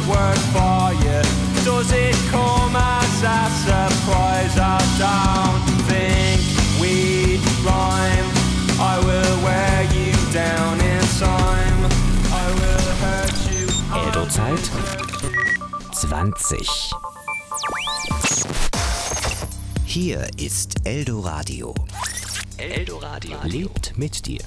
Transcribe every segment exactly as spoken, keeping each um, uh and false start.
word for you. Does it come as a surprise? I don't think we'd rhyme. I will wear you down in time. I will hurt you. Eldo-Zeit zwanzig. Hier ist Eldoradio. Eldoradio lebt mit dir.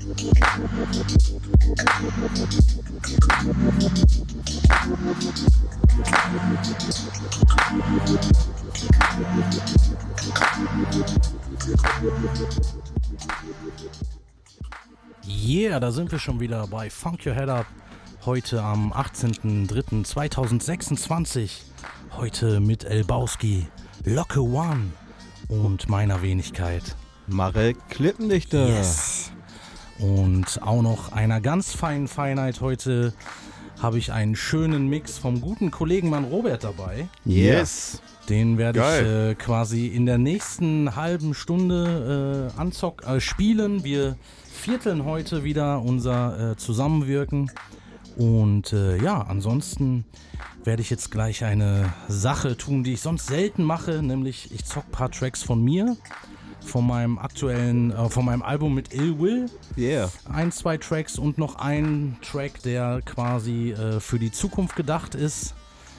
Yeah, da sind wir schon wieder bei Funk Your Head Up. Heute am achtzehnten dritten zweitausendsechsundzwanzig. Heute mit Elbowski, Locke One und meiner Wenigkeit Marek Klippendichter. Yes. Und auch noch einer ganz feinen Feinheit. Heute habe ich einen schönen Mix vom guten Kollegen Mann Robert dabei. Yes. Den werde ich äh, quasi in der nächsten halben Stunde äh, anzock, äh, spielen. Wir vierteln heute wieder unser äh, Zusammenwirken. Und äh, ja, ansonsten werde ich jetzt gleich eine Sache tun, die ich sonst selten mache. Nämlich ich zock ein paar Tracks von mir. Von meinem aktuellen, äh, von meinem Album mit Ill Will. Yeah. Ein, zwei Tracks und noch ein Track, der quasi äh, für die Zukunft gedacht ist.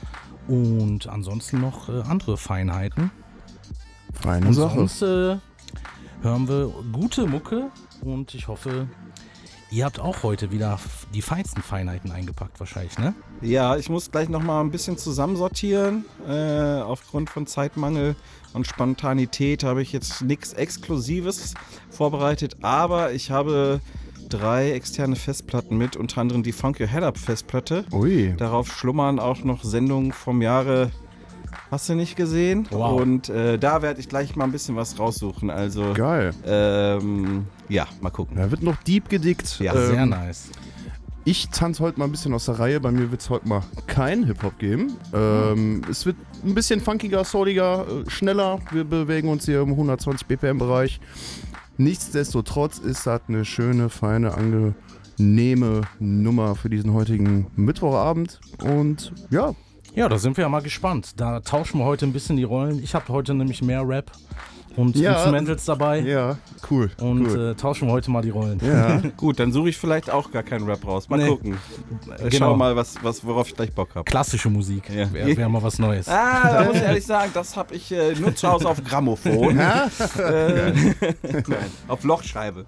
Und ansonsten noch äh, andere Feinheiten. Feine und Sache. Sonst äh, hören wir gute Mucke und ich hoffe, ihr habt auch heute wieder die feinsten Feinheiten eingepackt wahrscheinlich, ne? Ja, ich muss gleich nochmal ein bisschen zusammensortieren. Äh, aufgrund von Zeitmangel und Spontanität habe ich jetzt nichts Exklusives vorbereitet, aber ich habe drei externe Festplatten mit, unter anderem die Funk Your Head Up Festplatte. Ui. Darauf schlummern auch noch Sendungen vom Jahre, hast du nicht gesehen? Wow. Und äh, da werde ich gleich mal ein bisschen was raussuchen. Also, Geil. ähm, ja, mal gucken. Da wird noch deep gedickt. Ja, ähm, Sehr nice. Ich tanze heute mal ein bisschen aus der Reihe. Bei mir wird es heute mal kein Hip-Hop geben. Ähm, es wird ein bisschen funkiger, souliger, äh, schneller. Wir bewegen uns hier im hundertzwanzig B P M-Bereich. Nichtsdestotrotz ist das eine schöne, feine, angenehme Nummer für diesen heutigen Mittwochabend. Und ja. Ja, da sind wir ja mal gespannt. Da tauschen wir heute ein bisschen die Rollen. Ich habe heute nämlich mehr Rap und Ja. Instrumentals dabei. Ja, cool. Und cool. äh, tauschen wir heute mal die Rollen. Ja. Gut, dann suche ich vielleicht auch gar keinen Rap raus. Mal Nee. gucken. Äh, Genau. Schau mal, was, was, worauf ich gleich Bock habe. Klassische Musik. Ja. Wäre wär mal was Neues. Ah, da muss ich ehrlich sagen, das habe ich äh, nur zu Hause auf Grammophon. äh, Nein, auf Lochscheibe.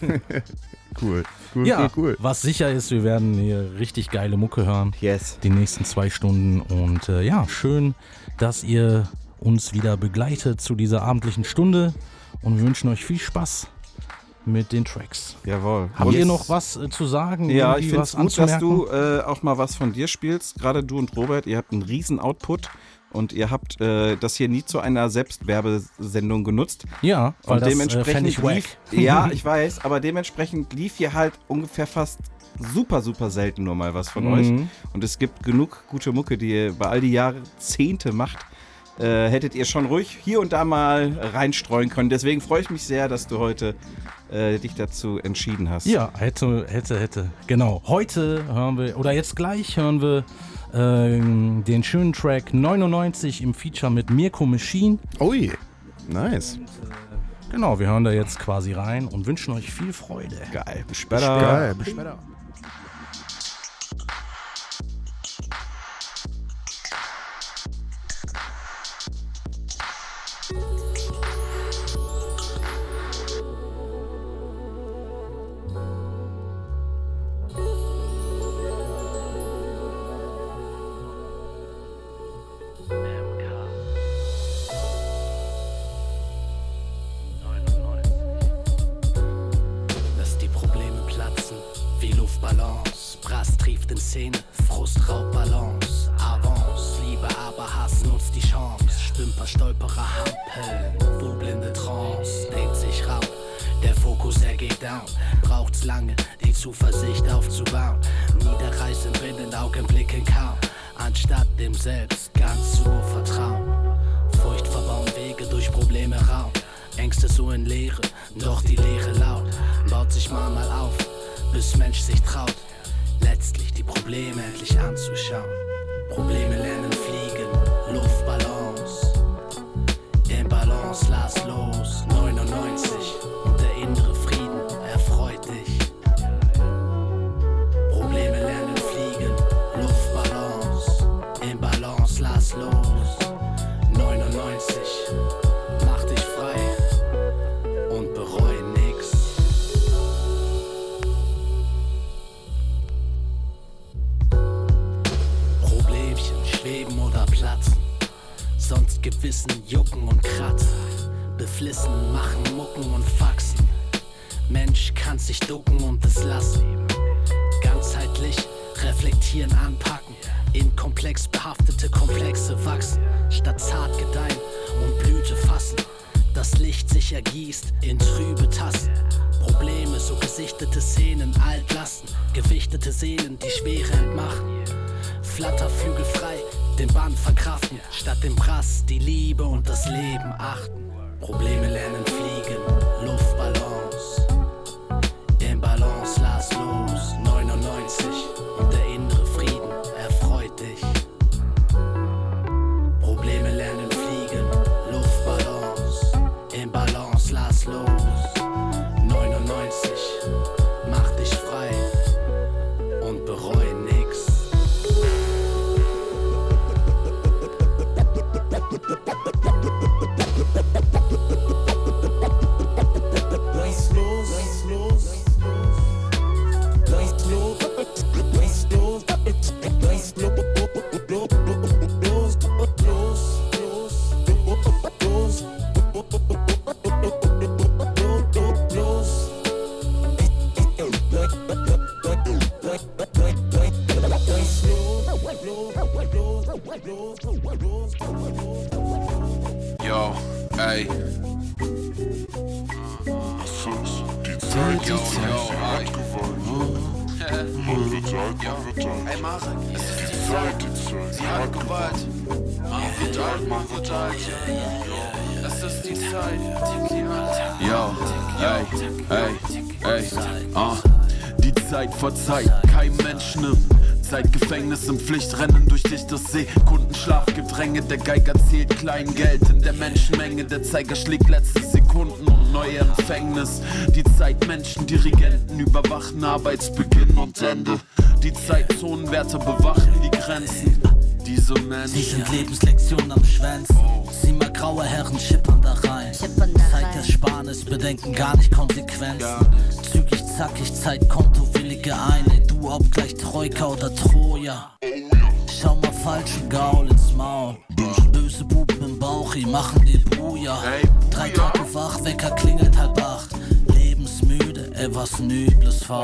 Cool. Cool, Ja, cool, cool. was sicher ist, wir werden hier richtig geile Mucke hören. Yes. Die nächsten zwei Stunden. Und äh, ja, schön, dass ihr uns wieder begleitet zu dieser abendlichen Stunde. Und wir wünschen euch viel Spaß mit den Tracks. Jawohl. Habt Und- ihr noch was äh, zu sagen? Ja, Irgendwie ich finde was es gut, dass anzumerken? du äh, auch mal was von dir spielst. Gerade du und Robert, ihr habt einen riesen Output. Und ihr habt äh, das hier nie zu einer Selbstwerbesendung genutzt. Ja, weil Und das äh, dementsprechend fände ich wack. lief, ja, ich weiß, aber dementsprechend lief hier halt ungefähr fast super, super selten nur mal was von Mhm. euch. Und es gibt genug gute Mucke, die ihr bei all die Jahrzehnte macht. Äh, hättet ihr schon ruhig hier und da mal reinstreuen können. Deswegen freue ich mich sehr, dass du heute äh, dich dazu entschieden hast. Ja, hätte, hätte, hätte. Genau. Heute hören wir, oder jetzt gleich hören wir ähm, den schönen Track neunundneunzig im Feature mit Mirko Machine. Ui. Nice. Genau, wir hören da jetzt quasi rein und wünschen euch viel Freude. Geil. Bis später. Geil. Bis später. Lass die Probleme platzen wie Luftballons. Brass trieft in Szene, Frust raubt Balance. Avance, Liebe, aber Hass nutzt die Chance. Stümper, Stolperer, Hampeln, wo blinde Trance dehnt sich raum. Der Fokus, er geht down. Braucht's lange, die Zuversicht aufzubauen. Niederreißen binnen Augenblicken kaum. Anstatt dem Selbst ganz zu vertrauen. Furcht verbauen Wege durch Probleme Raum. Ängste so in Leere, doch die Leere laut. Baut sich mal mal auf, bis Mensch sich traut. Letztlich die Probleme endlich anzuschauen. Probleme lernen fliegen, Luftballons. Im Balance, lass los, neunundneunzig. Und der innere Frieden erfreut dich. Probleme lernen fliegen, Luftballons. Im Balance, lass los, neunundneunzig. Mach dich frei und bereu nix. schweben oder platzen. Sonst Gewissen jucken und kratzen. Beflissen machen Mucken und Faxen. Mensch kann sich ducken und es lassen. Ganzheitlich reflektieren, anpacken. In komplex behaftete Komplexe wachsen. Statt zart gedeihen und Blüte fassen. Das Licht sich ergießt in trübe Tassen. Probleme, so gesichtete Szenen, Altlasten. Gewichtete Seelen, die Schwere entmachen. Flatterflügel frei, den Bann verkraften. Statt dem Brass die Liebe und das Leben achten. Probleme lernen fliegen, Luftballons. Im Balance lass los, neunundneunzig. Und der innere Frieden erfreut dich. Probleme lernen fliegen, Luftballons. Im Balance lass los, neunundneunzig. Mach dich frei und bereu nix. Yo, ey. Die Zeit, Yo, die Zeit yo, ey. hat Gewalt. Man wird alt, man wird alt. Ey, Marek, es ist Die die Zeit, Zeit. die Zeit Sie hat Gewalt. Man wird alt, man wird alt. Es ist die Zeit. Yo, ey, ey, ey, ah. Die Zeit verzeiht kein Mensch, ne? Zeitgefängnis im Pflichtrennen durch dichtes See. Kundenschlafgedränge, der Geiger zählt Kleingeld in der Menschenmenge. Der Zeiger schlägt letzte Sekunden und neue Empfängnis. Die Zeitmenschen, Dirigenten überwachen Arbeitsbeginn und Ende. Die Zeitzonenwärter bewachen die Grenzen. Diese Menschen. Sie sind Lebenslektionen am Schwänzen. Sieh mal graue Herren schippern da rein. Zeit des Sparens bedenken gar nicht konsequent. Zügig, zackig, Zeitkonto, willige ein. Du ob gleich Troika oder Troja. Schau mal falschen Gaul ins Maul. Böse Buben im Bauch, die machen dir Buja. Drei Tage wach, Wecker klingelt halb acht. Lebensmüde, ey was ein übles Faul.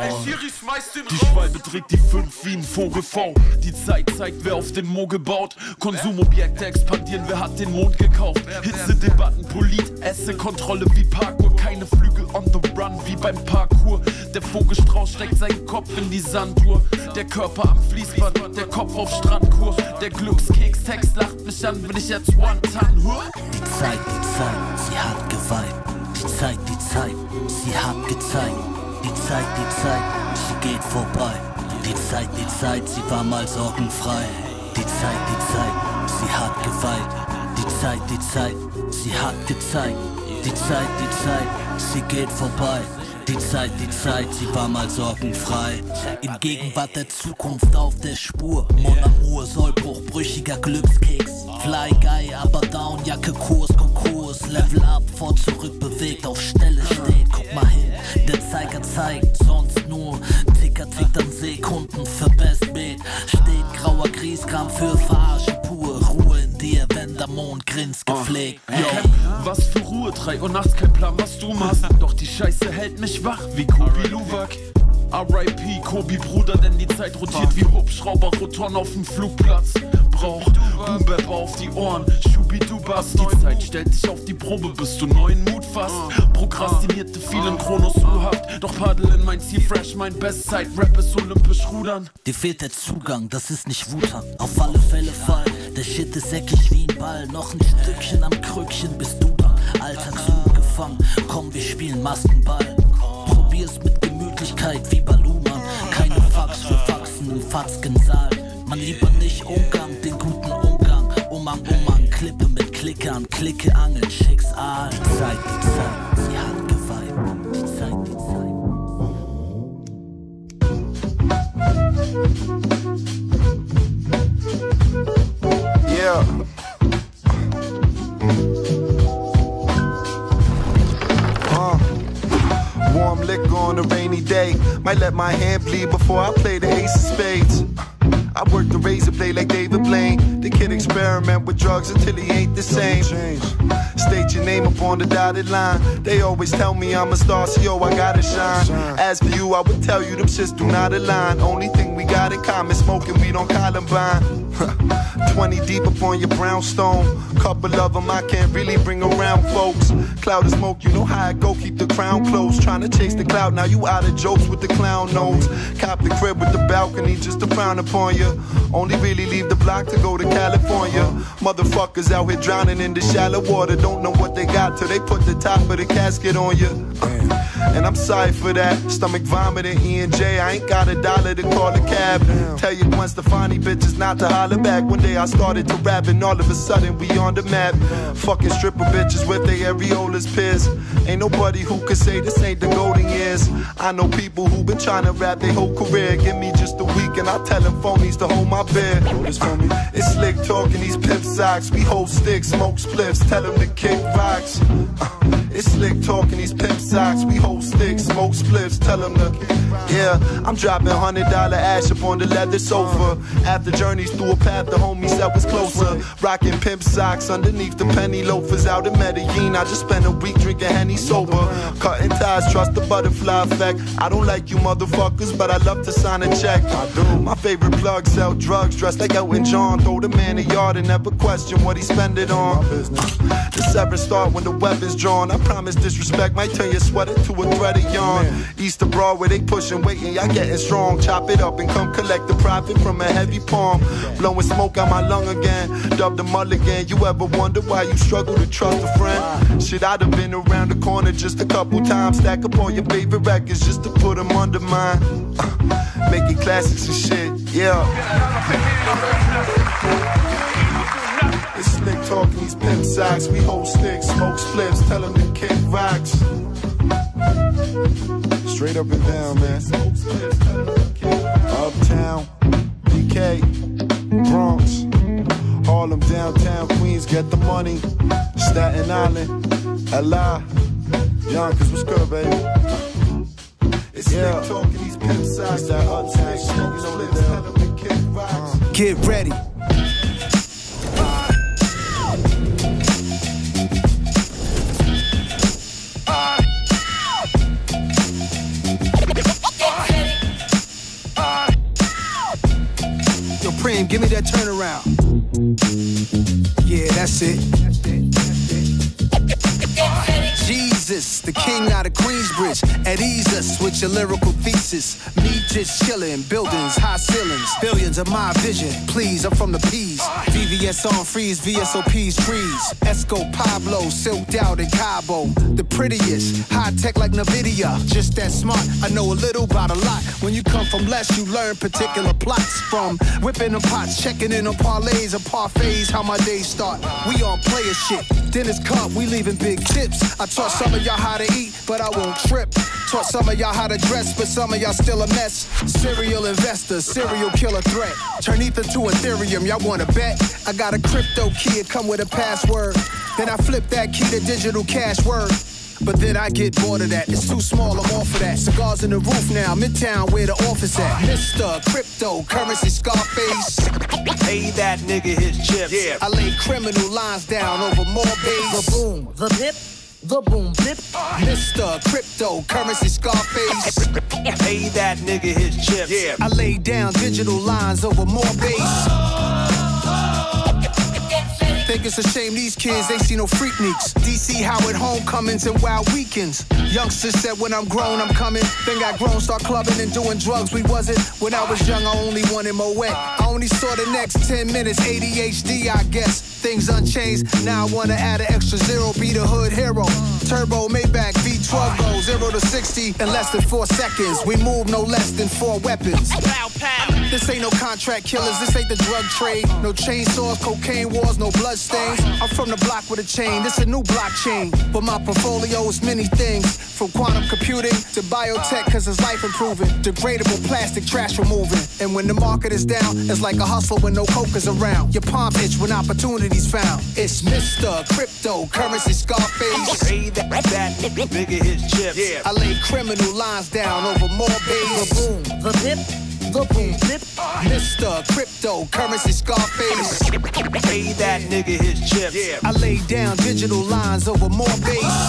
Die Schwalbe trägt die fünf wie ein Vogel V. Die Zeit zeigt, wer auf den Mogel baut. Konsumobjekte expandieren, wer hat den Mond gekauft. Hitze-Debatten, Polit, Esse, Kontrolle wie Parkour. Keine Flügel on the run wie beim Parkour. Der Vogelstrauß steckt seinen Kopf in die Sanduhr. Der Körper am Fließband, der Kopf auf Strandkur. Der Glückskeks-Text lacht mich an, wenn ich jetzt One-Tan hör. Die Zeit, die Zeit, sie hat geweiht. Die Zeit, die Zeit, sie hat gezeigt. Die Zeit, die Zeit, sie geht vorbei. Die Zeit, die Zeit, sie war mal sorgenfrei. Die Zeit, die Zeit, sie hat geweiht. Die Zeit, die Zeit, sie hat gezeigt. Die Zeit, die Zeit, sie geht vorbei. Die Zeit, die Zeit, sie war mal sorgenfrei. In Gegenwart der Zukunft auf der Spur. Mon Amour, Sollbruch, brüchiger Glückskeks. Fly Guy, aber down, Jacke, Kurs, Konkurs. Level up, vor, zurück, bewegt, auf Stelle steht. Guck mal hin, der Zeiger zeigt, sonst nur Ticker tickt an Sekunden für Best Beat. Steht grauer Grieskram für Verarsche pur. Ruhe in dir, wenn der Mond grinst, gepflegt. Yo. Was für Ruhe, drei Uhr nachts, kein Plan, was du machst. Doch die Scheiße hält mich wach, wie Kobi Luwak. R I P, Kobi Bruder, denn die Zeit rotiert wie Hubschrauber, Rotoren auf dem Flugplatz. Brauch Boom-Bap auf die Ohren, Schubi-Dubas. Die Zeit stellt dich auf die Probe, bis du neuen Mut fasst. Prokrastinierte vielen Chronos U-Haft, doch paddel in mein Ziel fresh, mein Bestzeit-Rap ist olympisch rudern. Dir fehlt der Zugang, das ist nicht Wutern. Auf alle Fälle Fall, der Shit ist säckig wie ein Ball. Noch ein Stückchen am Krückchen bist du da. Alltagsruhe gefangen, komm wir spielen Maskenball. Probier's mit Gemütlichkeit wie Baluman. Keine Fax für Faxen, nur Fatzkensaal. Man lieber nicht Umgang, den guten Umgang. Umang, Umang, Klippe mit Klickern, Klicke, Angeln, Schicksal. Die Zeit, die Zeit, sie hat geweiht. Die Zeit, die Zeit. Yeah. Uh. Warm liquor on a rainy day. Might let my hand bleed before I play the ace of spades. I work the razor blade like David Blaine. The kid experiment with drugs until he ain't the same. State your name up on the dotted line. They always tell me I'm a star, so yo, I gotta shine. As for you, I would tell you them shits do not align. Only thing we got in common, smoking weed on Columbine. Twenty deep up on your brownstone. Couple of them I can't really bring around, folks. Cloud of smoke, you know how I go, keep the crown close. Trying to chase the cloud, now you out of jokes with the clown nose. Cop the crib with the balcony just to frown upon you. Only really leave the block to go to California. Motherfuckers out here drowning in the shallow water. Don't know what they got till they put the top of the casket on you. And I'm sorry for that. Stomach vomiting, E and J. I ain't got a dollar to call a cab. Tell you Gwen Stefani bitches not to holler back. One day I started to rap and all of a sudden we on the map. Fucking stripper bitches with their areolas pierced. Ain't nobody who could say this ain't the golden years. I know people who been trying to rap their whole career. Give me just a week and I tell them phonies to hold my beer. It's slick talking these pimp socks. We hold sticks, smoke spliffs, tell them to kick rocks. Uh, it's slick talking these pimp socks. We hold sticks, smoke spliffs, tell them to. Yeah, I'm dropping hundred dollar ash up on the leather sofa. After journeys through a path the homie said was closer. Rocking pimp socks underneath the penny loafers out in Medellin. I just spent a week drinking Henny sober. Cutting ties, trust the butterfly effect. I don't like you motherfuckers, but I love to sign a check. I do. My favorite plug sell drugs, dressed like Elton John. Throw the man a yard and never question what he spend it on. The sever start when the weapon's drawn. I promise disrespect might turn your sweater to a thread of yarn. Easter Broadway, they pushing, waiting, y'all getting strong. Chop it up and come collect the profit from a heavy palm. Blowing smoke out my lung again. Dub the mulligan. You ever wonder why you struggle to trust a friend? Shit, I'd have been around the corner just a couple times. Stack up all your favorite records just to put them under mine. Uh, making classics and shit, yeah. It's slick talking these pimp socks. We hold sticks, smoke spliffs, tell them to kick rocks. Straight up and down, man. Uptown, D K, Bronx, Harlem, downtown, Queens, get the money. Staten Island, L I, Yonkers, what's good, baby? It's yeah. Slick talking these pimp socks. It's that uptown, smoke spliffs, tell them to kick rocks. Get ready. Preem, give me that turnaround. Yeah, that's it. Jesus, the king out of Queensbridge. At ease us with your lyrical thesis. Me just chillin', buildings, high ceilings. Billions of my vision, please, I'm from the P's. V V S on freeze, V S O P's trees. Esco Pablo, silked out in Cabo. The prettiest, high tech like NVIDIA. Just that smart, I know a little about a lot. When you come from less, you learn particular plots. From whipping the pots, checking in on parlays or parfaits, how my days start. We on player shit, dinner's cup, we leaving big tips. I taught some of y'all how to eat, but I won't trip. Taught some of y'all how to dress, but some of y'all still a mess. Serial investor, serial killer threat. Turn ether to Ethereum, y'all wanna bet? I got a crypto key, it come with a password. Then I flip that key to digital cash word. But then I get bored of that, it's too small, I'm off of that. Cigars in the roof now, Midtown where the office at. Mister Crypto, currency Scarface. Pay that nigga his chips. Yeah. I lay criminal lines down over more bass. The boom, the pip, the boom pip. Mister Crypto, currency Scarface. Pay that nigga his chips. Yeah. I lay down digital lines over more bass. Think it's a shame these kids ain't see no freakniks. D C Howard homecomings and wild weekends. Youngsters said when I'm grown I'm coming. Then got grown, start clubbing and doing drugs. We wasn't. When I was young I only wanted Moet. I only saw the next ten minutes. A D H D I guess. Things unchanged. Now I wanna add an extra zero. Be the hood hero. Turbo Maybach V twelve go zero to sixty in less than four seconds. We move no less than four weapons. Pow, pow. This ain't no contract killers. This ain't the drug trade. No chainsaws, cocaine wars, no blood stains. I'm from the block with a chain. This a new blockchain. But my portfolio is many things. From quantum computing to biotech, cause it's life improving. Degradable plastic trash removing. And when the market is down, it's like a hustle when no coke is around. Your palm itch when opportunity's found. It's Mister Crypto, currency Scarface. Pay that, that nigga his chips. Yeah. I lay criminal lines down over more bass. The boom, the pip, the boom flip. Mister Cryptocurrency Scarface. Pay that nigga his chips. Yeah. I lay down digital lines over more bass.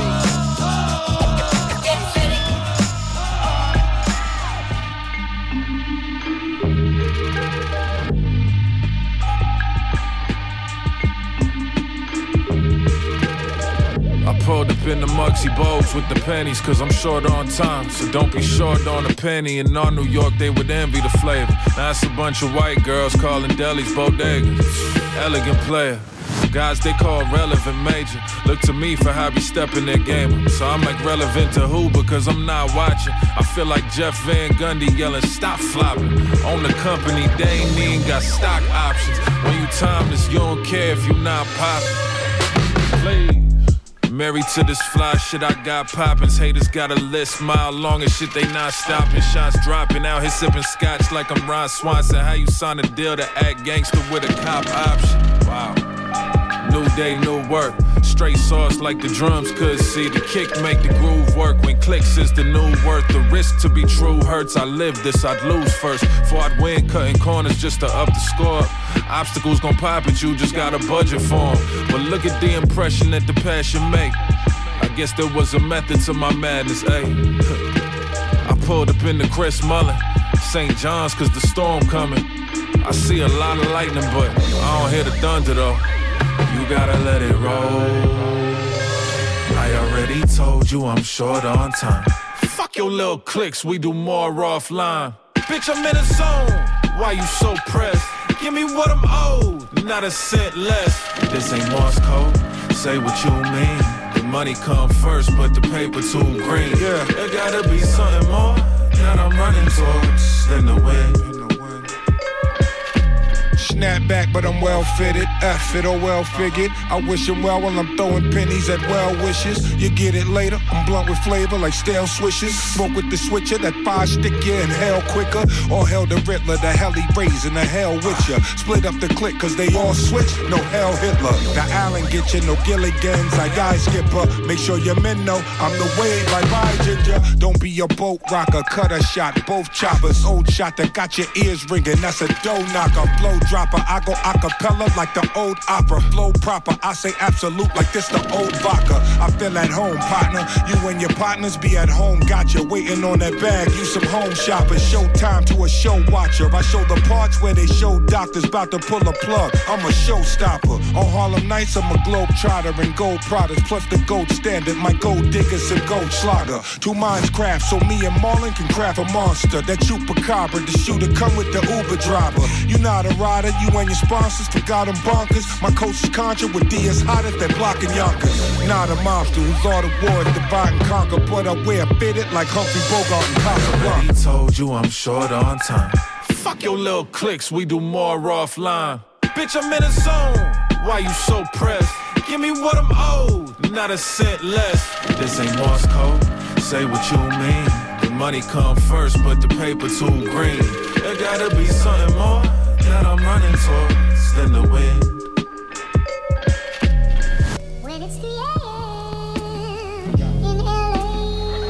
I pulled up in the Muggsy Bogues with the pennies, cause I'm short on time. So don't be short on a penny. In all New York, they would envy the flavor. Now it's a bunch of white girls calling delis bodegas. Elegant player. Guys they call relevant major. Look to me for how we stepping their game up. So I'm like relevant to who, because I'm not watching. I feel like Jeff Van Gundy yelling, stop flopping. Own the company, they ain't even got stock options. When you timeless, you don't care if you not popping. Please. Married to this fly shit I got poppins'. Haters got a list mile long and shit they not stopping. Shots dropping out here sipping scotch like I'm Ron Swanson. How you sign a deal to act gangster with a cop option? Wow. New day, new work. Straight sauce like the drums could see. The kick make the groove work. When clicks is the new worth. The risk to be true hurts. I live this, I'd lose first. Before I'd win, cutting corners just to up the score. Obstacles gon' pop at you, just got a budget for 'em. But look at the impression that the passion make. I guess there was a method to my madness, ayy. I pulled up in the Chris Mullin, Saint John's cause the storm coming. I see a lot of lightning, but I don't hear the thunder though. You gotta let it roll. I already told you I'm short on time. Fuck your little clicks, we do more offline. Bitch, I'm in a zone. Why you so pressed? Give me what I'm owed, not a cent less. This ain't Morse code, say what you mean. The money come first, but the paper too green. Yeah, there gotta be something more that I'm running towards than the wind. Snap back, but I'm well fitted. F it or well figured. I wish him well while I'm throwing pennies at well wishes. You get it later. I'm blunt with flavor like stale swishes. Smoke with the switcher, that fire stick you in hell quicker. Or hell the Riddler, the hell he raising the hell with ya. Split up the clique cause they all switch. No hell Hitler. The Allen get you, no Gilligans. I guy skipper. Make sure your men know I'm the wave. Bye bye ginger. Don't be a boat rocker, cutter shot. Both choppers. Old shot that got your ears ringing. That's a dough knocker. Blow drop. I go acapella like the old opera. Flow proper, I say absolute like this the old vodka. I feel at home, partner. You and your partners be at home. Got you waiting on that bag. You some home shoppers. Show time to a show watcher. I show the parts where they show doctors about to pull a plug. I'm a showstopper. On Harlem Nights, I'm a globe trotter and gold products. Plus the gold standard. My gold diggers and gold slugger. Two minds craft so me and Marlon can craft a monster. That chupacabra. The shooter come with the Uber driver. You not a rider. You and your sponsors forgot them bonkers. My coach is contra with D as hotter than blocking Yonkers. Not a monster who's all the wars divide and conquer, but I wear fitted like Humphrey Bogart and Casablanca. I already told you I'm short on time. Fuck your little clicks, we do more offline. Bitch, I'm in a zone. Why you so pressed? Give me what I'm owed, not a cent less. This ain't Morse code, say what you mean. The money come first, but the paper too green. There gotta be something more that I'm running towards than the wind. When it's three a.m. in L A,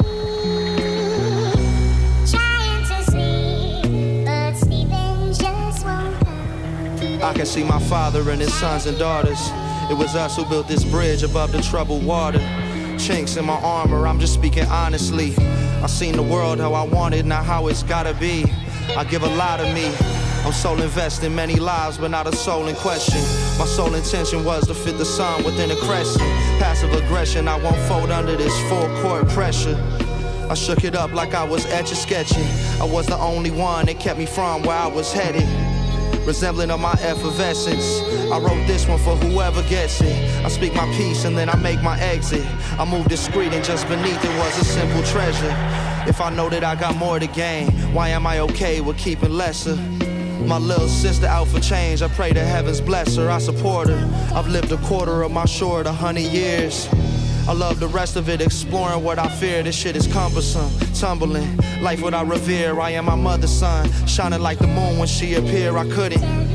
trying to sleep, but sleeping just won't come. I can see my father and his sons and daughters. It was us who built this bridge above the troubled water. Chinks in my armor, I'm just speaking honestly. I seen the world how I wanted, not how it's gotta be. I give a lot of me. I'm soul invested in many lives, but not a soul in question. My sole intention was to fit the sun within a crescent. Passive aggression, I won't fold under this full court pressure. I shook it up like I was etch-a-sketching. I was the only one that kept me from where I was headed. Resembling of my effervescence. I wrote this one for whoever gets it. I speak my piece and then I make my exit. I move discreet and just beneath it was a simple treasure. If I know that I got more to gain, why am I okay with keeping lesser? My little sister out for change, I pray the heavens bless her, I support her. I've lived a quarter of my short, a hundred years. I love the rest of it, exploring what I fear. This shit is cumbersome, tumbling. Life what I revere, I am my mother's son. Shining like the moon when she appeared, I couldn't.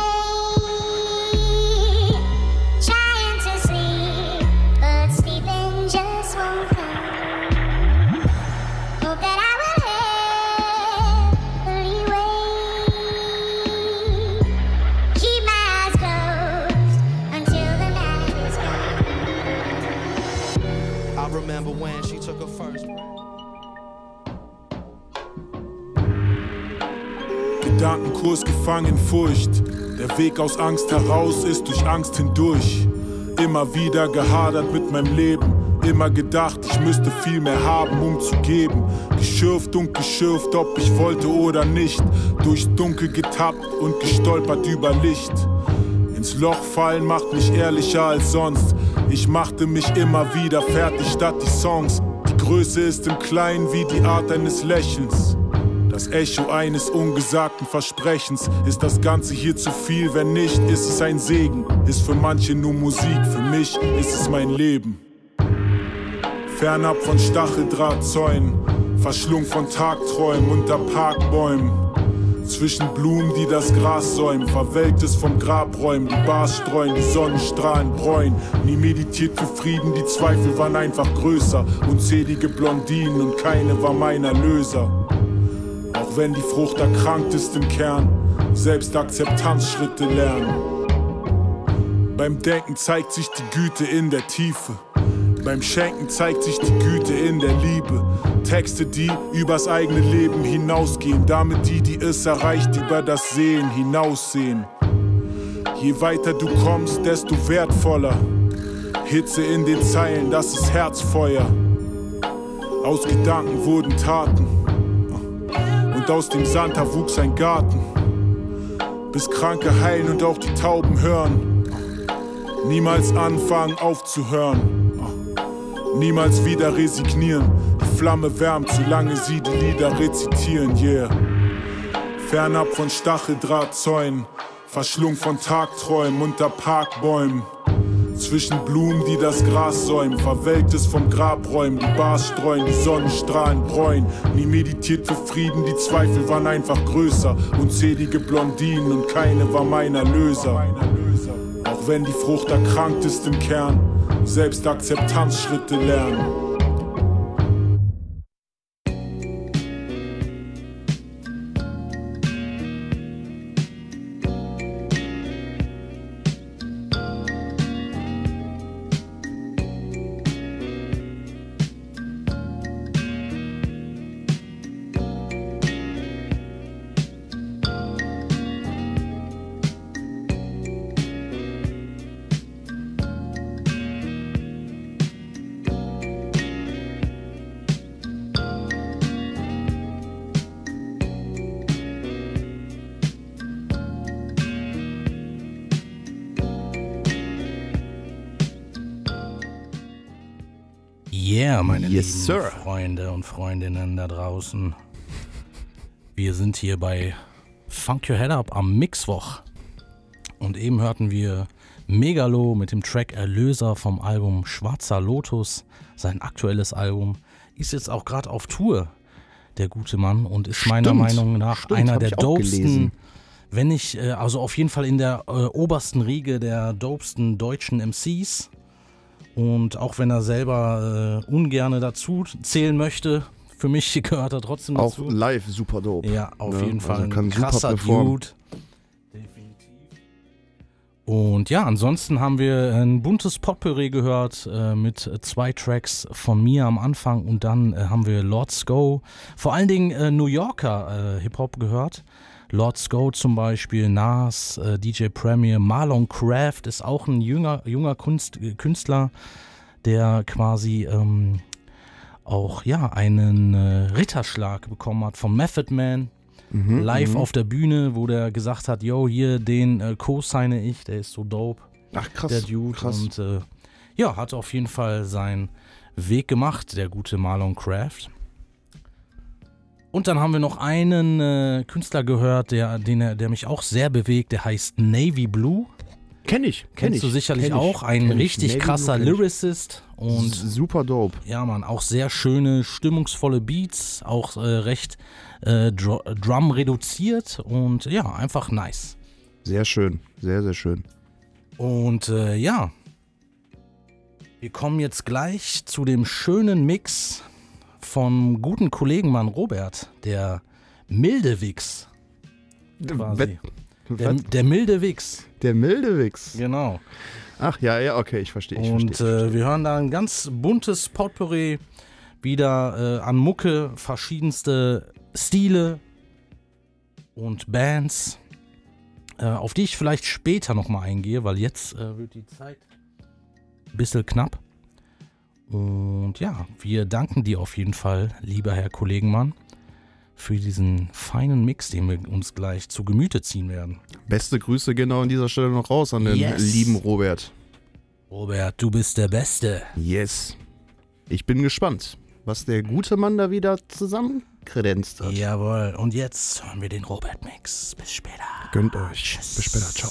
Trying to sleep, but sleeping Gedankenkurs gefangen in Furcht. Der Weg aus Angst heraus ist durch Angst hindurch. Immer wieder gehadert mit meinem Leben. Immer gedacht, ich müsste viel mehr haben, um zu geben. Geschürft und geschürft, ob ich wollte oder nicht. Durchs Dunkel getappt und gestolpert über Licht. Ins Loch fallen macht mich ehrlicher als sonst. Ich machte mich immer wieder fertig statt die Songs. Die Größe ist im Kleinen wie die Art eines Lächelns. Das Echo eines ungesagten Versprechens. Ist das Ganze hier zu viel? Wenn nicht, ist es ein Segen. Ist für manche nur Musik, für mich ist es mein Leben. Fernab von Stacheldrahtzäunen, verschlungen von Tagträumen unter Parkbäumen. Zwischen Blumen, die das Gras säumen, verwelktes vom Grabräumen, die Bars streuen, die Sonnenstrahlen bräuen. Nie meditiert für Frieden, die Zweifel waren einfach größer. Unzählige Blondinen und keine war mein Erlöser. Auch wenn die Frucht erkrankt ist im Kern, Selbstakzeptanzschritte lernen. Beim Denken zeigt sich die Güte in der Tiefe. Beim Schenken zeigt sich die Güte in der Liebe. Texte, die übers eigene Leben hinausgehen, damit die, die es erreicht, über das Sehen hinaussehen. Je weiter du kommst, desto wertvoller. Hitze in den Zeilen, das ist Herzfeuer. Aus Gedanken wurden Taten. Und aus dem Sand erwuchs ein Garten. Bis Kranke heilen und auch die Tauben hören. Niemals anfangen aufzuhören. Niemals wieder resignieren. Die Flamme wärmt, solange sie die Lieder rezitieren, yeah. Fernab von Stacheldrahtzäunen, verschlungen von Tagträumen unter Parkbäumen. Zwischen Blumen, die das Gras säumen, verwelktes vom Grabräumen, die Bars streuen, die Sonnenstrahlen bräuen. Nie meditiert für Frieden, die Zweifel waren einfach größer. Unzählige Blondinen und keine war mein Erlöser. Auch wenn die Frucht erkrankt ist im Kern, Selbstakzeptanzschritte lernen. Yeah, meine yes, lieben sir. Freunde und Freundinnen da draußen. Wir sind hier bei Funk Your Head Up am Mixwoch. Und eben hörten wir Megalo mit dem Track Erlöser vom Album Schwarzer Lotus. Sein aktuelles Album ist jetzt auch gerade auf Tour, der gute Mann. Und ist Stimmt, meiner Meinung nach stimmt, einer hab der ich auch dopesten, gelesen. wenn nicht, äh, also auf jeden Fall in der äh, obersten Riege der dopesten deutschen M Cs. Und auch wenn er selber äh, ungerne dazu zählen möchte, für mich gehört er trotzdem auch dazu. Auch live super dope. Ja, auf ne? jeden Fall also kann ein krasser Dude. Definitiv. Und ja, ansonsten haben wir ein buntes Potpourri gehört äh, mit zwei Tracks von mir am Anfang und dann äh, haben wir Lord's Go, vor allen Dingen äh, New Yorker äh, Hip-Hop gehört. Lord's Go zum Beispiel, Nas, äh, D J Premier, Marlon Craft ist auch ein jünger, junger Kunst, äh, Künstler, der quasi ähm, auch ja einen äh, Ritterschlag bekommen hat vom Method Man, mhm, live mhm. auf der Bühne, wo der gesagt hat, yo, hier, den äh, co-signe ich, der ist so dope. Ach krass, der Dude. krass. Und äh, ja, hat auf jeden Fall seinen Weg gemacht, der gute Marlon Craft. Und dann haben wir noch einen äh, Künstler gehört, der, den, der mich auch sehr bewegt, der heißt Navy Blue. Kenn ich, kenn Kennst ich. du sicherlich kenn ich, auch, ein richtig Navy krasser Blue Lyricist. Und super dope. Ja, Mann, auch sehr schöne, stimmungsvolle Beats, auch äh, recht äh, Dr- Drum reduziert und ja, einfach nice. Sehr schön, sehr, sehr schön. Und äh, ja, wir kommen jetzt gleich zu dem schönen Mix vom guten Kollegen Mann Robert, der milde Wix. Quasi. Der, der milde Wix. Der milde Wix. Genau. Ach ja, ja, okay, ich verstehe. Ich Und versteh, ich versteh. Äh, wir hören da ein ganz buntes Potpourri wieder äh, an Mucke, verschiedenste Stile. und Bands, äh, auf die ich vielleicht später nochmal eingehe, weil jetzt äh, wird die Zeit ein bisschen knapp. Und ja, wir danken dir auf jeden Fall, lieber Herr Kollegenmann, für diesen feinen Mix, den wir uns gleich zu Gemüte ziehen werden. Beste Grüße genau an dieser Stelle noch raus an den Yes. lieben Robert. Robert, du bist der Beste. Yes. Ich bin gespannt, was der gute Mann da wieder zusammenkredenzt hat. Jawohl, und jetzt hören wir den Robert-Mix. Bis später. Gönnt euch. Bis später. Ciao.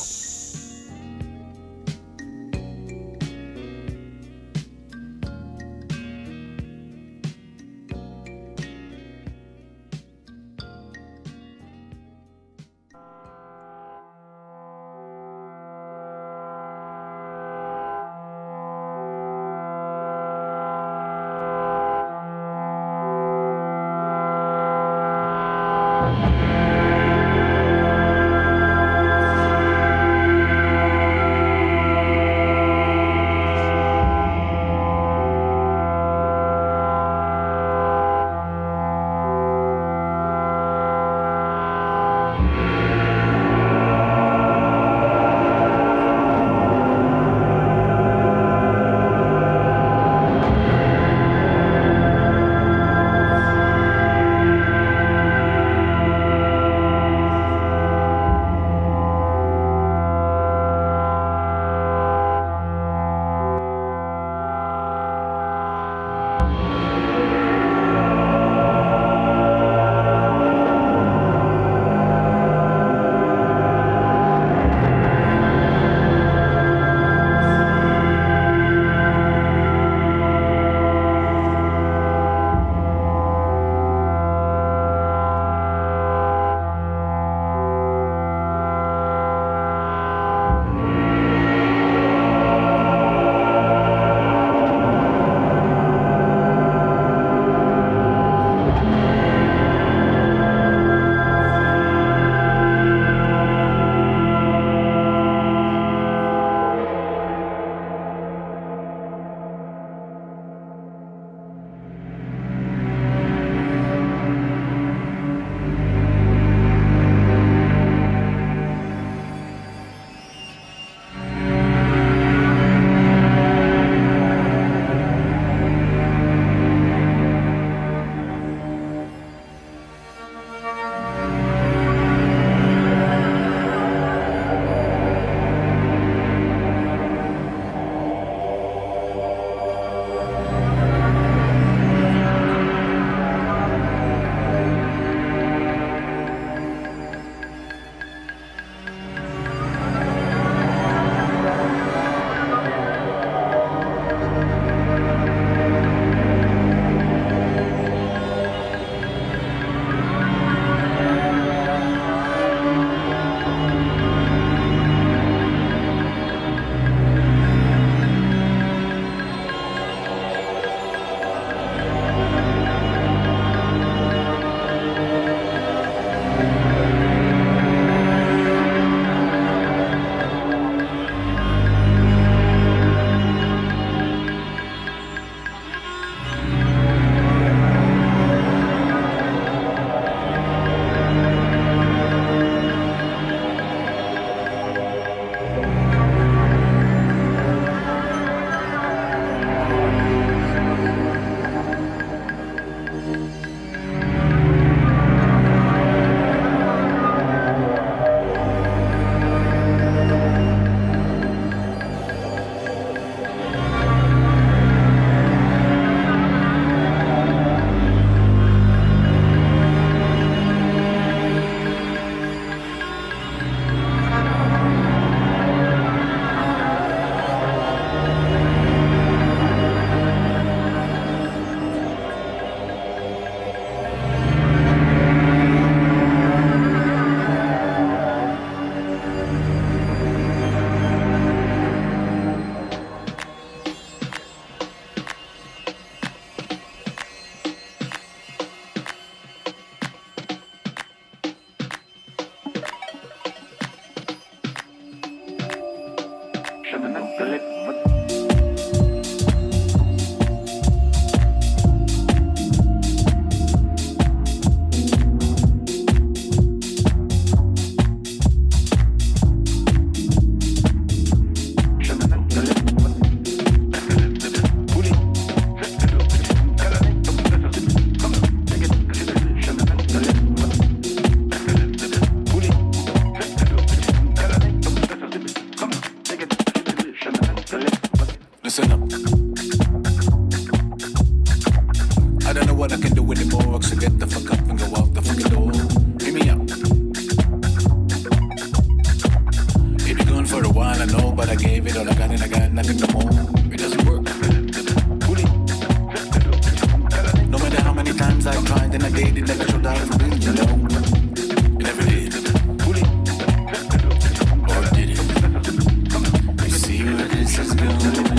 do anymore, so get the fuck up and go out the fucking door. Hear me out. It been going for a while, I know, but I gave it all I got and I got nothing no more. It doesn't work. No matter how many times I tried and I did, it never showed out for real, you know. It never did. Or did it? You see where this is going.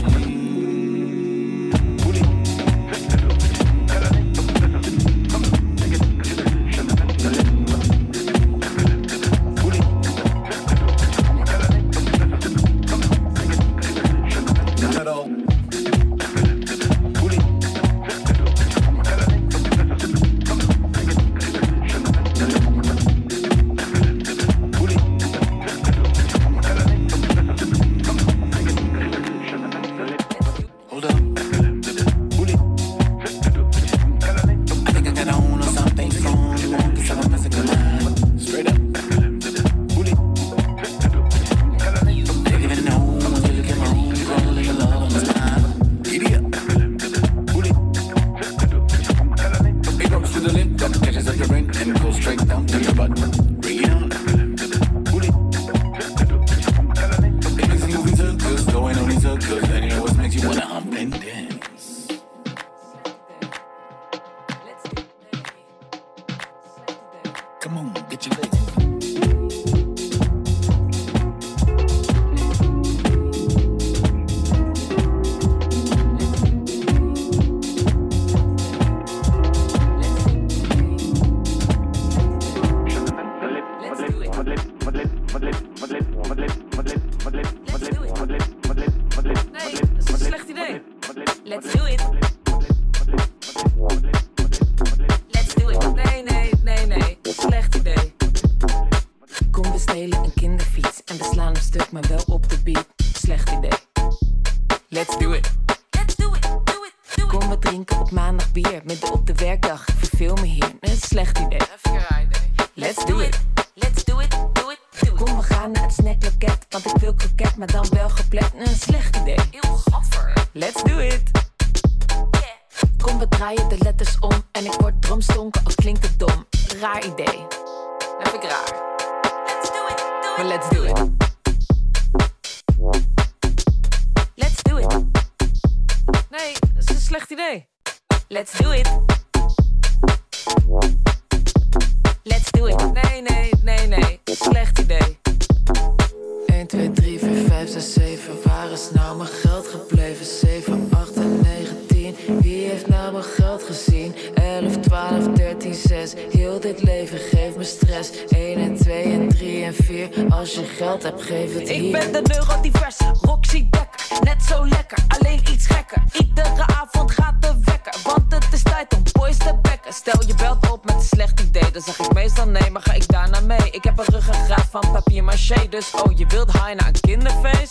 Geef het ik ben de neurodiverse, Roxy Dekker. Net zo lekker, alleen iets gekker. Iedere avond gaat de wekker, want het is tijd om boys te bekken. Stel je belt op met een slecht idee, dan zeg ik meestal nee, maar ga ik daarna mee. Ik heb een ruggengraat van papier maché, dus oh, je wilt high naar een kinderfeest?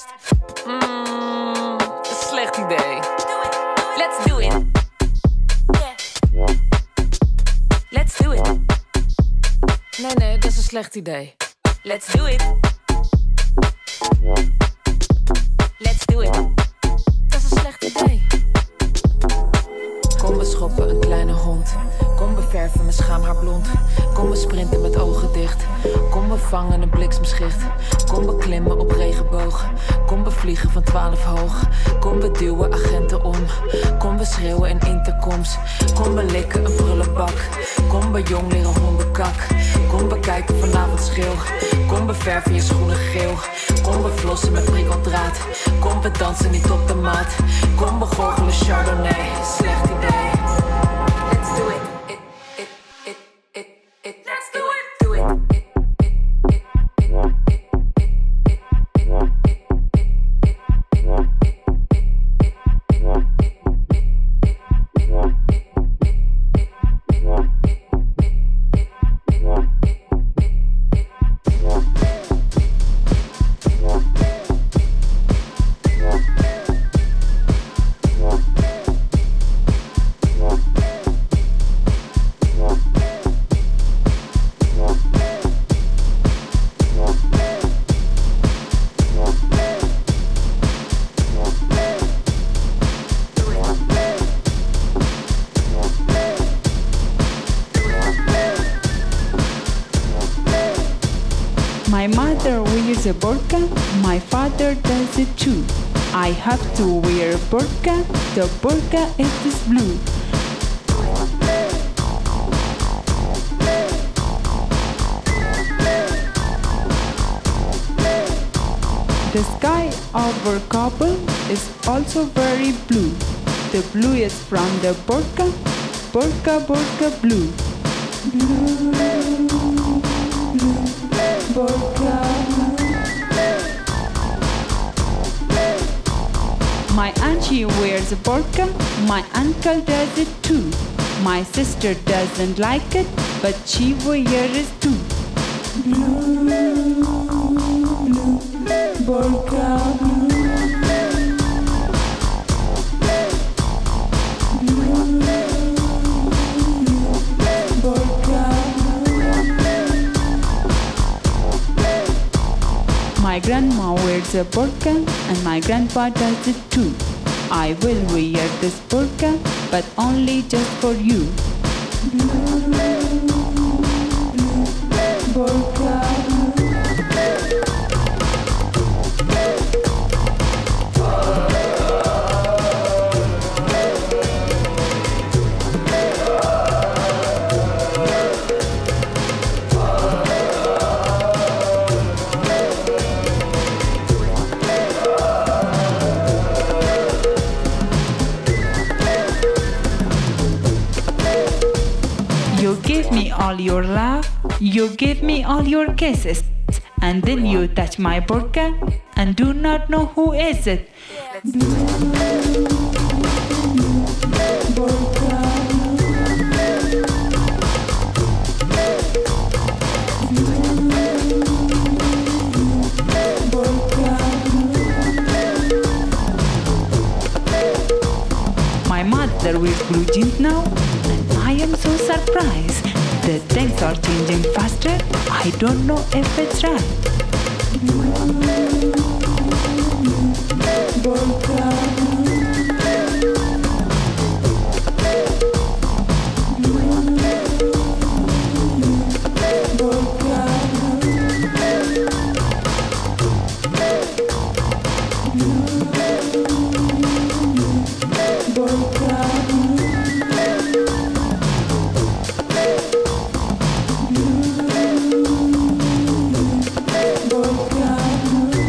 Mmm, een slecht idee. Let's do it. Yeah. Let's do it. Nee, nee, dat is een slecht idee. Let's do it. Let's do it. Dat is een slecht idee. Kom we schoppen een kleine hond. Kom we verven mijn schaamhaar blond. Kom we sprinten met ogen dicht. Kom we vangen een bliksemschicht. Kom we klimmen op regenbogen. Kom we vliegen van twaalf hoog. Kom we duwen agenten om. Kom we schreeuwen in intercoms. Kom we likken een prullenbak. Kom we jong leren hondenkak. Kom we kijken vanavond schil. Kom we verven je schoenen geel. Kom we flossen met prikkeldraad. Kom we dansen niet op de maat. Kom we goochelen chardonnay. Slecht idee. Let's do it. It, it, it, it, it. Let's do it. Do it. wears a burqa, my father does it too. I have to wear a burqa, the burqa is blue. The sky over Kabul is also very blue. The blue is from the burqa, burqa, burqa, blue. Blue, blue, burqa. My auntie wears a burqa, my uncle does it too. My sister doesn't like it, but she wears it too. Blue, blue, burqa, blue. My grandma wears a burqa and my grandpa does it too. I will wear this burqa, but only just for you. Blue, blue, burqa. You give me all your love, you give me all your kisses, and then you touch my burqa and do not know who is it. My mother wears blue jeans now, and I am so surprised. The things are changing faster. I don't know if it's right. Burqa.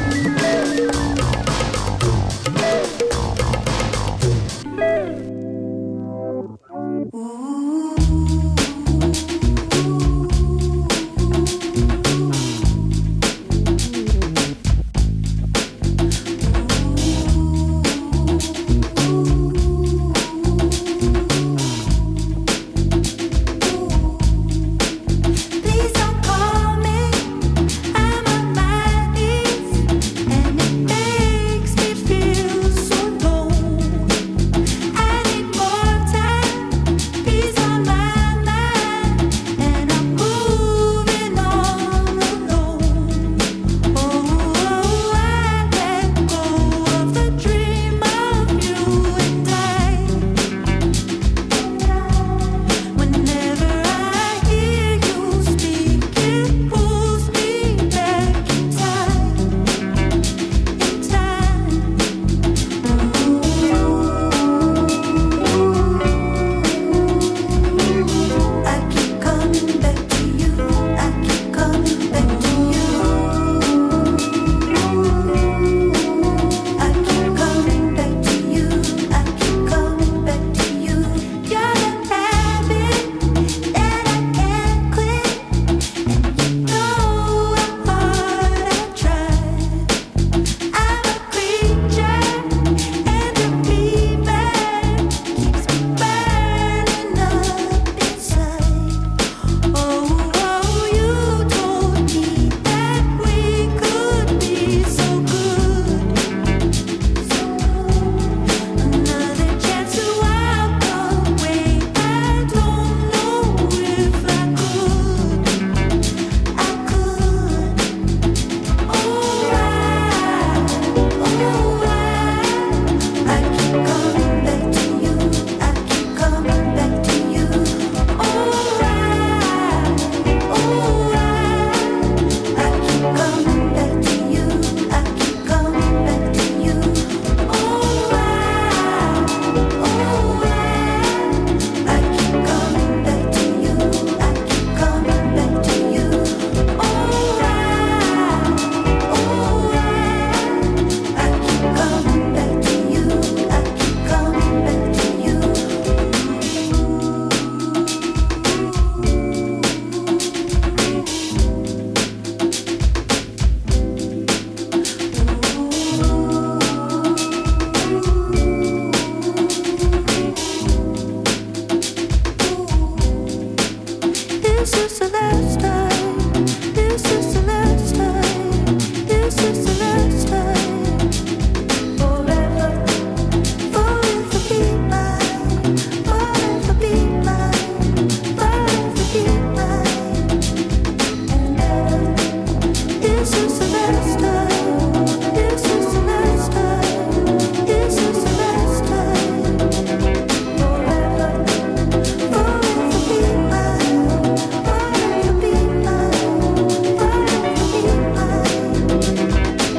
This is the last time. This is the last time. This is the last time. Forever, forever be mine. Forever be mine. Forever be mine. And ever. This is the last time. This is the last time. This is the last time. Forever, forever be mine. Forever be mine. Forever be mine.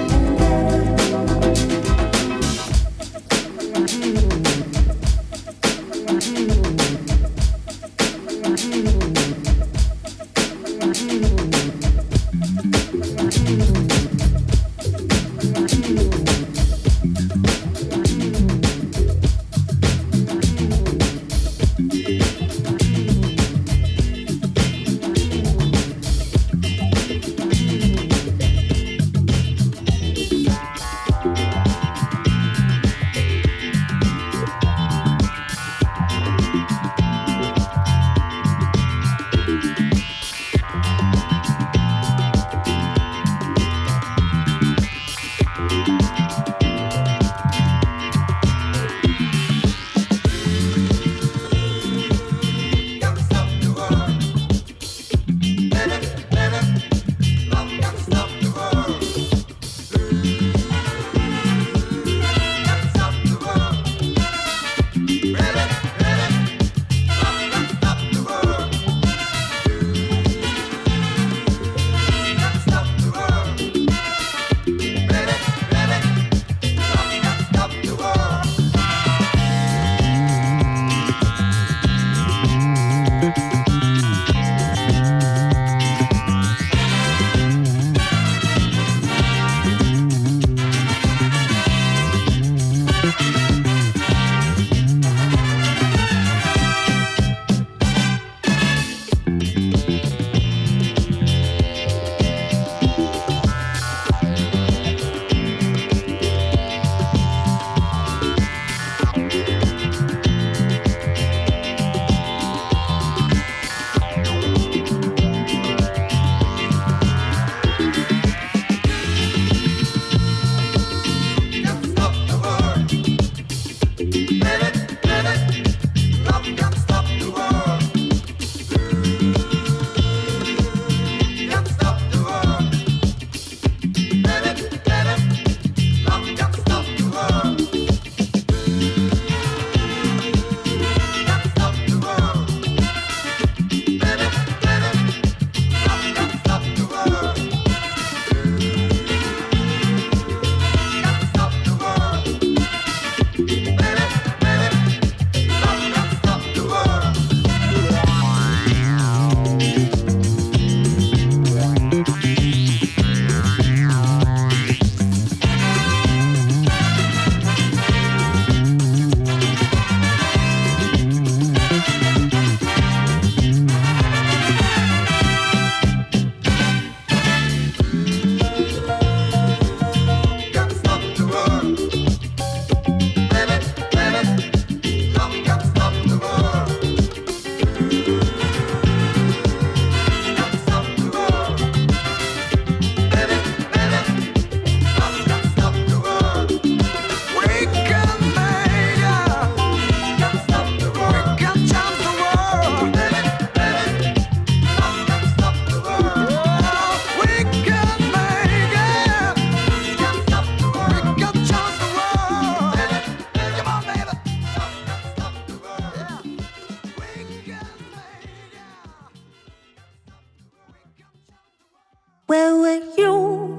Where were you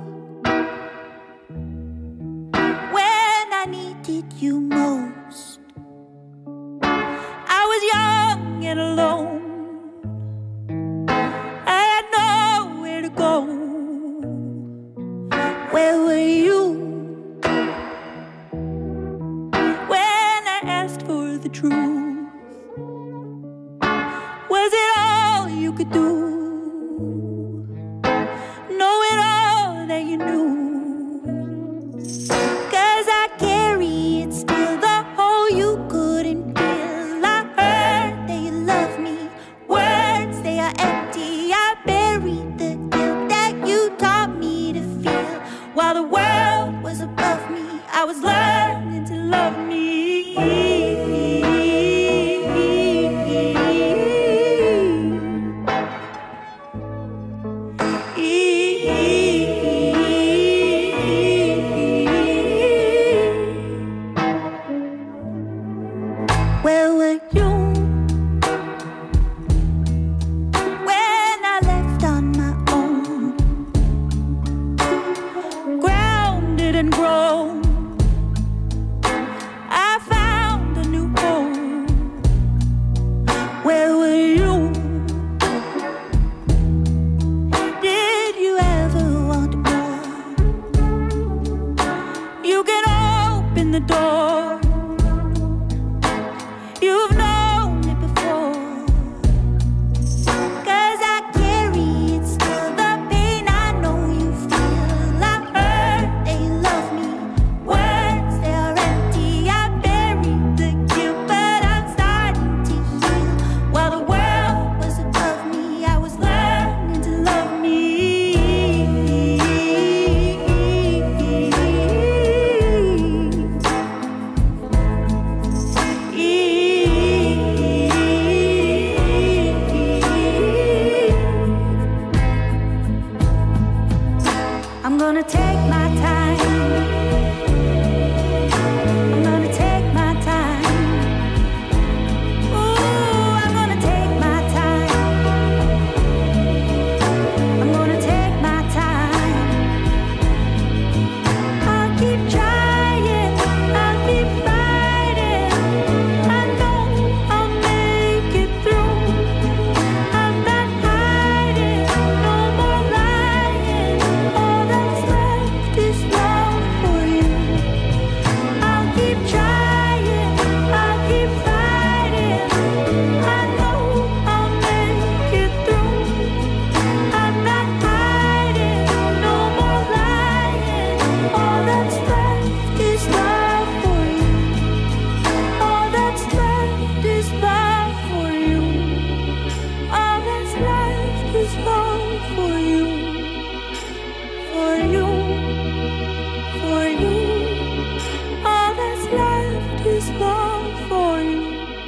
when I needed you most? I was young and alone. I had nowhere to go. Where were you when I asked for the truth? Was it all you could do? Know it all is wrong for you, for you, for you. All that's left is wrong for you.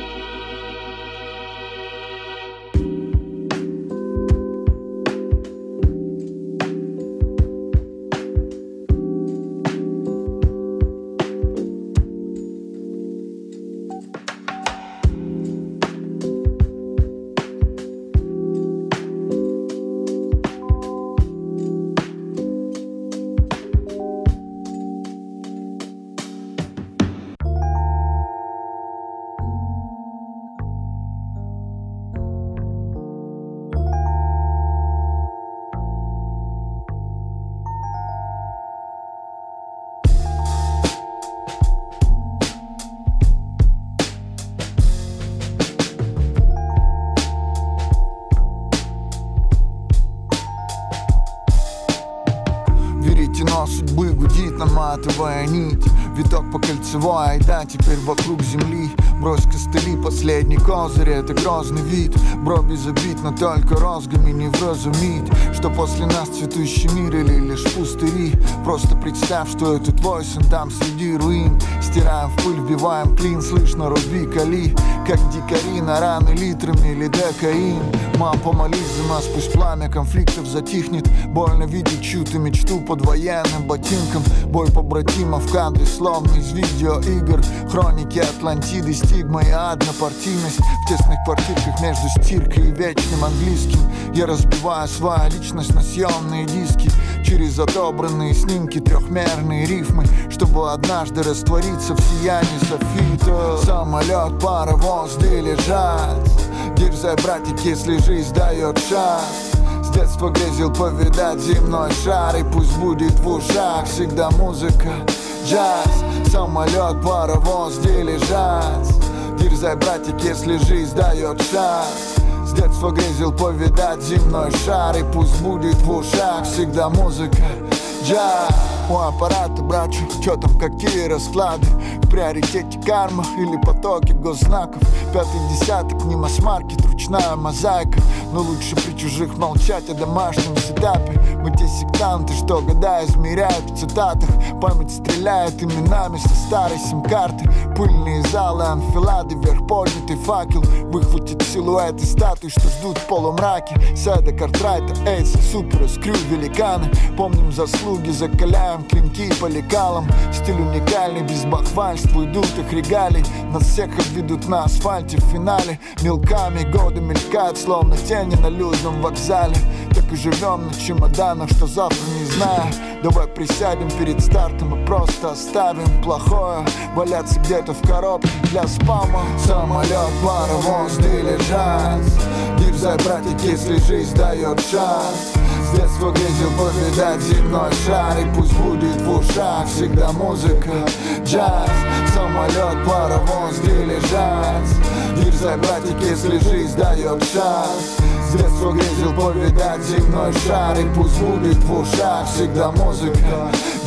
Веретено судьбы гудит, наматывая нить. Виток по кольцевой, айда теперь вокруг земли. Брось костыли, последний козырь, это грозный вид. Бро безобидно, только розгами не вразумить, что после нас цветущий мир или лишь пустыри. Просто представь, что это твой сын там среди руин. Стираем в пыль, вбиваем клин, слышно руби, кали. Как дикари на раны литрами или декаин. Мам, помолись за нас, пусть пламя конфликтов затихнет. Больно видеть чью-то мечту под военным ботинком. Бой побратимов в кадре, словно из видеоигр. Хроники Атлантиды, стигма и однопартийность. В тесных квартирках между стиркой и вечным английским я разбиваю свою личность на съемные диски. Через отобранные снимки, трехмерные рифмы, чтобы однажды раствориться в сиянии софита. Самолет, паровоз, где лежат? Дерзай, братик, если жизнь дает шанс. С детства грезил повидать земной шар, и пусть будет в ушах всегда музыка, джаз. Самолет, паровоз, где лежат? Дерзай, братик, если жизнь дает шанс. С детства грезил повидать земной шар, и пусть будет в ушах всегда музыка, джаз. У аппарата брачу, чё там, какие расклады? В приоритете карма или потоки госзнаков? Пятый десяток, не масс-маркет, ручная мозаика. Но лучше при чужих молчать о домашнем сетапе. Мы те сектанты, что года измеряют в цитатах. Память стреляет именами со старой сим-карты. Пыльные залы, анфилады, вверх поднятый факел. Выхватит силуэты статуй, что ждут в полумраке. Сайда Картрайта, Эйса, Супера, Скрю, великаны. Помним заслуги, закаляем клинки по лекалам. Стиль уникальный, без бахвальства идут их регалий. Нас всех обведут на асфальте в финале. Мелками годы мелькают, словно тени на людном вокзале. Так и живем на чемоданах, что завтра не знаю. Давай присядем перед стартом и просто оставим плохое валяться где-то в коробке для спама. Самолет, паровоз, где лежат? Дерзай, братик, если жизнь дает шанс. С детства грезил повидать земной шар, и пусть будет в ушах всегда музыка, джаз. Самолет, паровоз, где лежат? Дерзай, братик, если жизнь дает шанс. С детства грезил повидать земной шар, и пусть будет в ушах всегда музыка,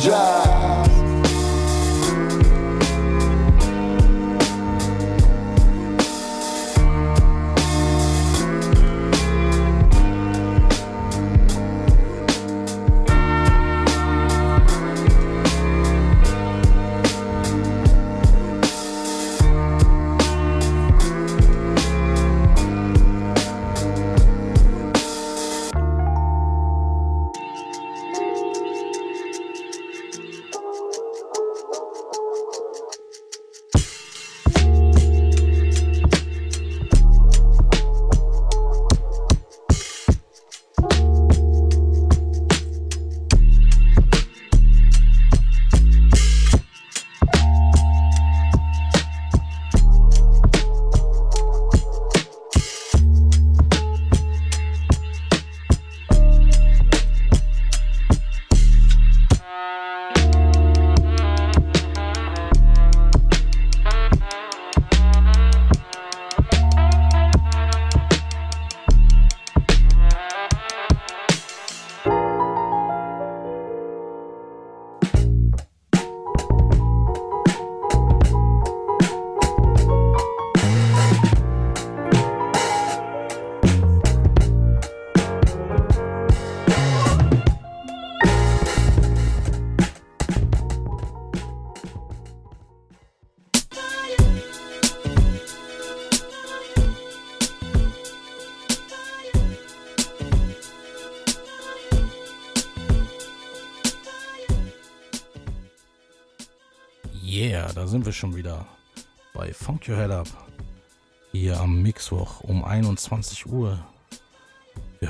джаз. Yeah, da sind wir schon wieder bei Funk Your Head Up. Hier am Mittwoch um einundzwanzig Uhr.